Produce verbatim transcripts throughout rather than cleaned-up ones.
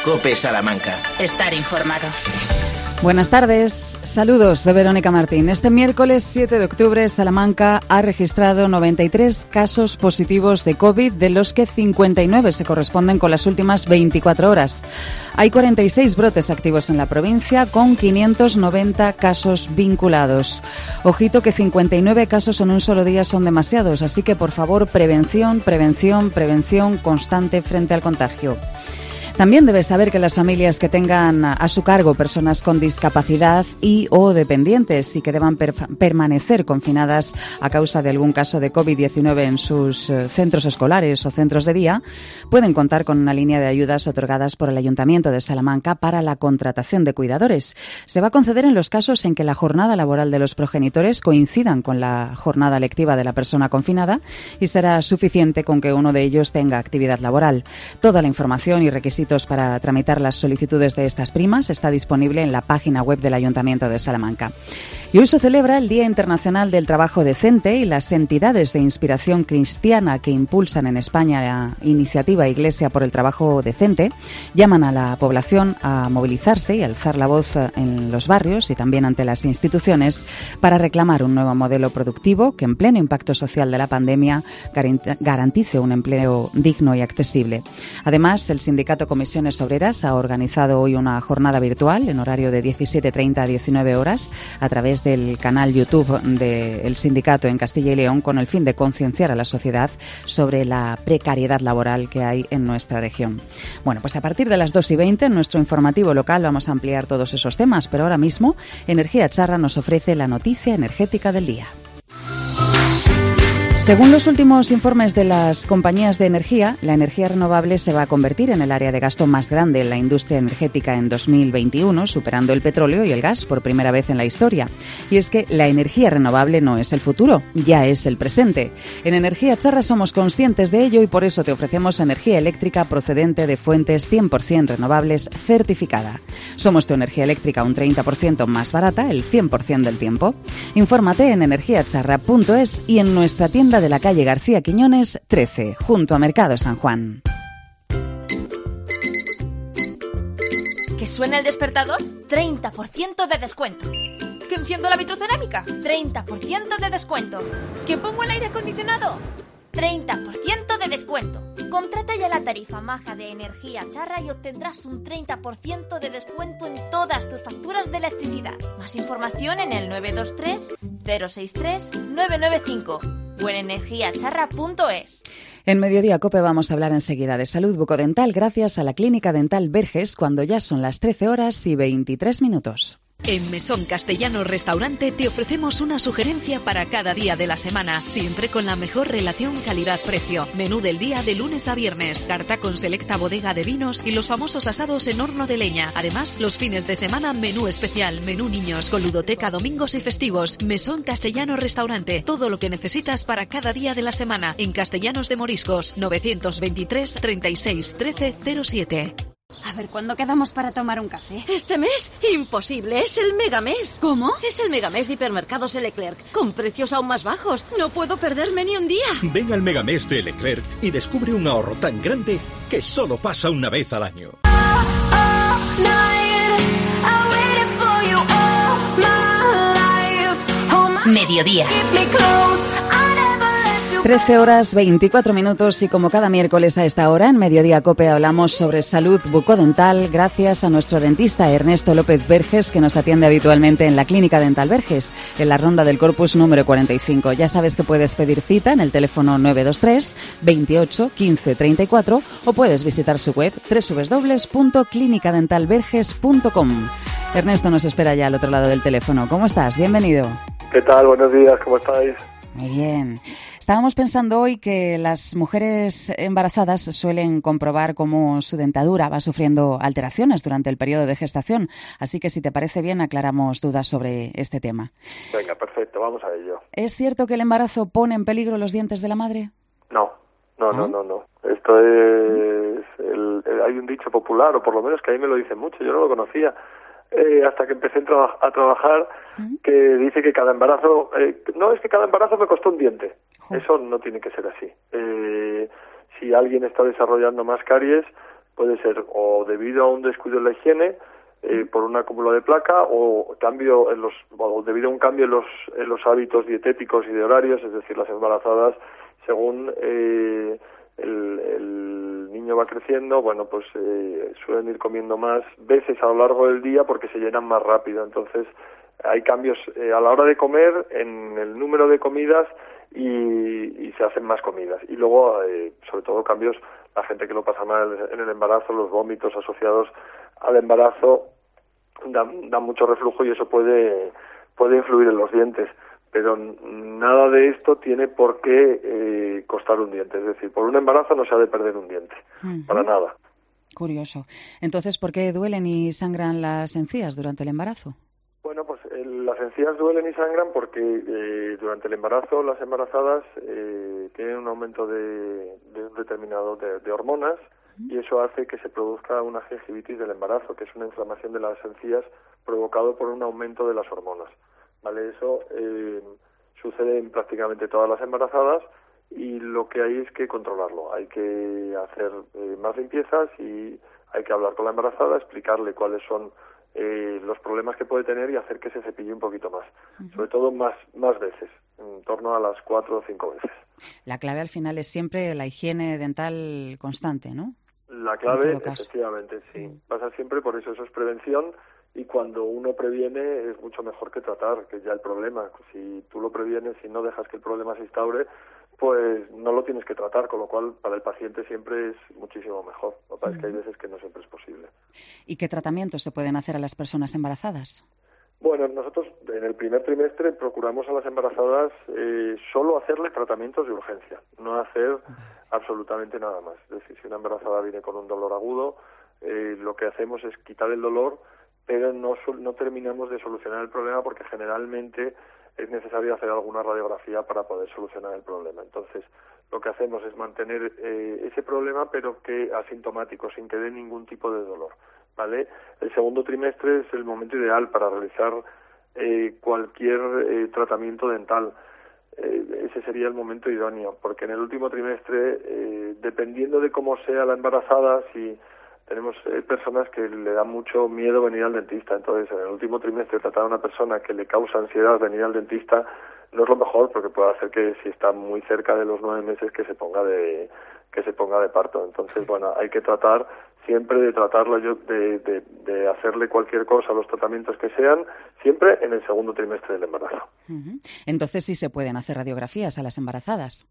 COPE Salamanca. Estar informado. Buenas tardes, saludos de Verónica Martín. Este miércoles siete de octubre, Salamanca ha registrado noventa y tres casos positivos de COVID, de los que cincuenta y nueve se corresponden con las últimas veinticuatro horas. Hay cuarenta y seis brotes activos en la provincia, con quinientos noventa casos vinculados. Ojito que cincuenta y nueve casos en un solo día son demasiados, así que por favor, prevención, prevención, prevención constante frente al contagio. También debes saber que las familias que tengan a su cargo personas con discapacidad y o dependientes y que deban per- permanecer confinadas a causa de algún caso de COVID diecinueve en sus eh, centros escolares o centros de día, pueden contar con una línea de ayudas otorgadas por el Ayuntamiento de Salamanca para la contratación de cuidadores. Se va a conceder en los casos en que la jornada laboral de los progenitores coincidan con la jornada lectiva de la persona confinada y será suficiente con que uno de ellos tenga actividad laboral. Toda la información y requisitos para tramitar las solicitudes de estas primas está disponible en la página web del Ayuntamiento de Salamanca. Y hoy se celebra el Día Internacional del Trabajo Decente y las entidades de inspiración cristiana que impulsan en España la iniciativa Iglesia por el Trabajo Decente llaman a la población a movilizarse y alzar la voz en los barrios y también ante las instituciones para reclamar un nuevo modelo productivo que en pleno impacto social de la pandemia garantice un empleo digno y accesible. Además, el sindicato Comisiones Obreras ha organizado hoy una jornada virtual en horario de diecisiete treinta a diecinueve horas a través del canal YouTube del sindicato en Castilla y León con el fin de concienciar a la sociedad sobre la precariedad laboral que hay en nuestra región. Bueno, pues a partir de las dos y veinte en nuestro informativo local vamos a ampliar todos esos temas, pero ahora mismo Energía Charra nos ofrece la noticia energética del día. Según los últimos informes de las compañías de energía, la energía renovable se va a convertir en el área de gasto más grande en la industria energética en dos mil veintiuno, superando el petróleo y el gas por primera vez en la historia. Y es que la energía renovable no es el futuro, ya es el presente. En Energía Charra somos conscientes de ello y por eso te ofrecemos energía eléctrica procedente de fuentes cien por ciento renovables certificada. Somos tu energía eléctrica un treinta por ciento más barata el cien por ciento del tiempo. Infórmate en energía charra punto es y en nuestra tienda de la calle García Quiñones trece, junto a Mercado San Juan. ¿Que suena el despertador? treinta por ciento de descuento. ¿Que enciendo la vitrocerámica? treinta por ciento de descuento. ¿Que pongo el aire acondicionado? treinta por ciento de descuento. Contrata ya la tarifa maja de Energía Charra y obtendrás un treinta por ciento de descuento en todas tus facturas de electricidad. Más información en el nueve dos tres, cero seis tres, nueve nueve cinco o en energía charra punto es. En Mediodía Cope vamos a hablar enseguida de salud bucodental gracias a la Clínica Dental Verges cuando ya son las trece horas y veintitrés minutos. En Mesón Castellano Restaurante te ofrecemos una sugerencia para cada día de la semana, siempre con la mejor relación calidad-precio. Menú del día de lunes a viernes, carta con selecta bodega de vinos y los famosos asados en horno de leña. Además, los fines de semana, menú especial, menú niños, con ludoteca domingos y festivos. Mesón Castellano Restaurante, todo lo que necesitas para cada día de la semana. En Castellanos de Moriscos, novecientos veintitrés, treinta y seis, trece, cero siete. A ver, ¿cuándo quedamos para tomar un café? ¿Este mes? Imposible, es el megamés. ¿Cómo? Es el megamés de Hipermercados Leclerc, con precios aún más bajos. No puedo perderme ni un día. Ven al megamés de Leclerc y descubre un ahorro tan grande que solo pasa una vez al año. Mediodía. trece horas veinticuatro minutos y como cada miércoles a esta hora en Mediodía Cope hablamos sobre salud bucodental gracias a nuestro dentista Ernesto López Verges que nos atiende habitualmente en la Clínica Dental Verges en la Ronda del Corpus número cuarenta y cinco. Ya sabes que puedes pedir cita en el teléfono nueve dos tres, veintiocho, quince, treinta y cuatro o puedes visitar su web doble u doble u doble u punto clínica dental verges punto com. Ernesto nos espera ya al otro lado del teléfono. ¿Cómo estás? Bienvenido. ¿Qué tal? Buenos días, ¿cómo estáis? Muy bien. Estábamos pensando hoy que las mujeres embarazadas suelen comprobar cómo su dentadura va sufriendo alteraciones durante el periodo de gestación, así que si te parece bien aclaramos dudas sobre este tema. Venga, perfecto, vamos a ello. ¿Es cierto que el embarazo pone en peligro los dientes de la madre? No, no, ¿Ah? no, no, no. Esto es... El, el, hay un dicho popular, o por lo menos que a mí me lo dicen mucho, yo no lo conocía, eh, hasta que empecé a, tra- a trabajar, ¿Mm? que dice que cada embarazo... Eh, no, es que cada embarazo me costó un diente. Jo. Eso no tiene que ser así. Eh, si alguien está desarrollando más caries, puede ser o debido a un descuido en la higiene, eh, por un acúmulo de placa, o cambio en los, o debido a un cambio en los, en los hábitos dietéticos y de horarios, es decir, las embarazadas, según eh, el, el niño va creciendo, bueno, pues eh, suelen ir comiendo más veces a lo largo del día porque se llenan más rápido. Entonces, hay cambios eh, a la hora de comer, en el número de comidas, y, y se hacen más comidas. Y luego, eh, sobre todo, cambios, la gente que lo pasa mal en el embarazo, los vómitos asociados al embarazo, dan, dan mucho reflujo y eso puede, puede influir en los dientes. Pero nada de esto tiene por qué eh, costar un diente. Es decir, por un embarazo no se ha de perder un diente, uh-huh. para nada. Curioso. Entonces, ¿por qué duelen y sangran las encías durante el embarazo? Bueno, pues eh, las encías duelen y sangran porque eh, durante el embarazo las embarazadas eh, tienen un aumento de, de un determinado de, de hormonas, y eso hace que se produzca una gingivitis del embarazo, que es una inflamación de las encías provocado por un aumento de las hormonas. ¿Vale? Eso eh, sucede en prácticamente todas las embarazadas, y lo que hay es que controlarlo. Hay que hacer eh, más limpiezas y hay que hablar con la embarazada, explicarle cuáles son eh, los problemas que puede tener y hacer que se cepille un poquito más. Uh-huh. Sobre todo más, más veces, en torno a las cuatro o cinco veces. La clave al final es siempre la higiene dental constante, ¿no? La clave, efectivamente, sí. Uh-huh. Pasa siempre, por eso eso es prevención. Y cuando uno previene es mucho mejor que tratar, que ya el problema. Si tú lo previenes y no dejas que el problema se instaure, pues no lo tienes que tratar, con lo cual para el paciente siempre es muchísimo mejor. Lo que pasa es que hay veces que no siempre es posible. ¿Y qué tratamientos se pueden hacer a las personas embarazadas? Bueno, nosotros en el primer trimestre procuramos a las embarazadas eh, solo hacerle tratamientos de urgencia, no hacer absolutamente nada más. Es decir, si una embarazada viene con un dolor agudo, eh, lo que hacemos es quitar el dolor, pero no, no terminamos de solucionar el problema porque generalmente es necesario hacer alguna radiografía para poder solucionar el problema. Entonces, lo que hacemos es mantener eh, ese problema, pero que asintomático, sin que dé ningún tipo de dolor, ¿vale? El segundo trimestre es el momento ideal para realizar eh, cualquier eh, tratamiento dental. Eh, ese sería el momento idóneo, porque en el último trimestre, eh, dependiendo de cómo sea la embarazada, si tenemos eh, personas que le da mucho miedo venir al dentista. Entonces, en el último trimestre, tratar a una persona que le causa ansiedad venir al dentista no es lo mejor, porque puede hacer que, si está muy cerca de los nueve meses, que se ponga de que se ponga de parto. Entonces, bueno, hay que tratar siempre de tratarlo, yo, de, de, de hacerle cualquier cosa, los tratamientos que sean, siempre en el segundo trimestre del embarazo. Uh-huh. Entonces, sí se pueden hacer radiografías a las embarazadas.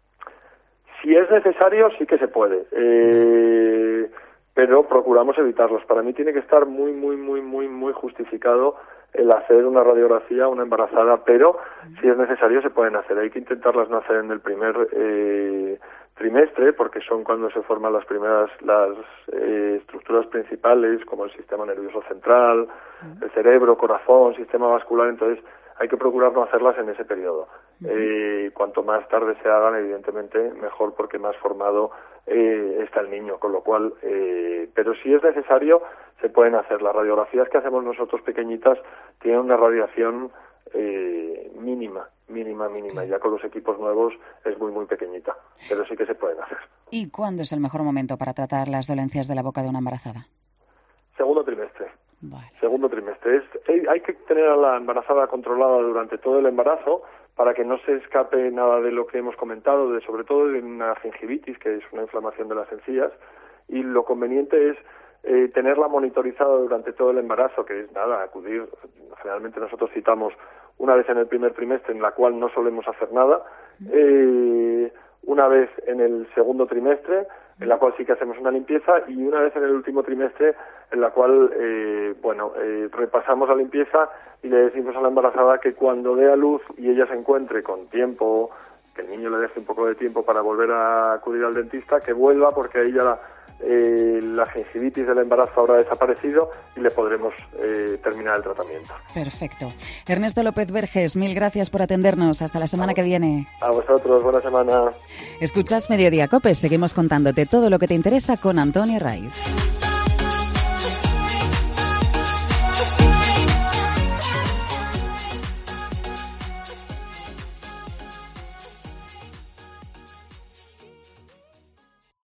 Si es necesario, sí que se puede. Eh... pero procuramos evitarlos. Para mí tiene que estar muy, muy, muy, muy, muy justificado el hacer una radiografía a una embarazada, pero si es necesario se pueden hacer. Hay que intentarlas no hacer en el primer eh, trimestre, porque son cuando se forman las primeras las eh, estructuras principales, como el sistema nervioso central, uh-huh. el cerebro, corazón, sistema vascular. Entonces hay que procurar no hacerlas en ese periodo. Uh-huh. Eh, cuanto más tarde se hagan, evidentemente, mejor, porque más formado eh, está el niño, con lo cual, eh, pero si es necesario, se pueden hacer. Las radiografías que hacemos nosotros pequeñitas tienen una radiación eh, mínima, mínima, mínima. Ya con los equipos nuevos es muy, muy pequeñita, pero sí que se pueden hacer. ¿Y cuándo es el mejor momento para tratar las dolencias de la boca de una embarazada? Segundo trimestre. Vale. Segundo trimestre. Es, hay que tener a la embarazada controlada durante todo el embarazo para que no se escape nada de lo que hemos comentado, de sobre todo de una gingivitis, que es una inflamación de las encías, y lo conveniente es eh, tenerla monitorizada durante todo el embarazo, que es nada, acudir. Generalmente nosotros citamos una vez en el primer trimestre, en la cual no solemos hacer nada, eh, una vez en el segundo trimestre, en la cual sí que hacemos una limpieza, y una vez en el último trimestre, en la cual, eh, bueno, eh, repasamos la limpieza y le decimos a la embarazada que cuando dé a luz y ella se encuentre con tiempo, que el niño le deje un poco de tiempo para volver a acudir al dentista, que vuelva, porque ahí ya la, eh, la gingivitis del embarazo habrá desaparecido y le podremos eh, terminar el tratamiento. Perfecto. Ernesto López Verges, mil gracias por atendernos. Hasta la semana que viene. A vosotros, buena semana. Escuchas Mediodía Cope. Seguimos contándote todo lo que te interesa con Antonio Raiz.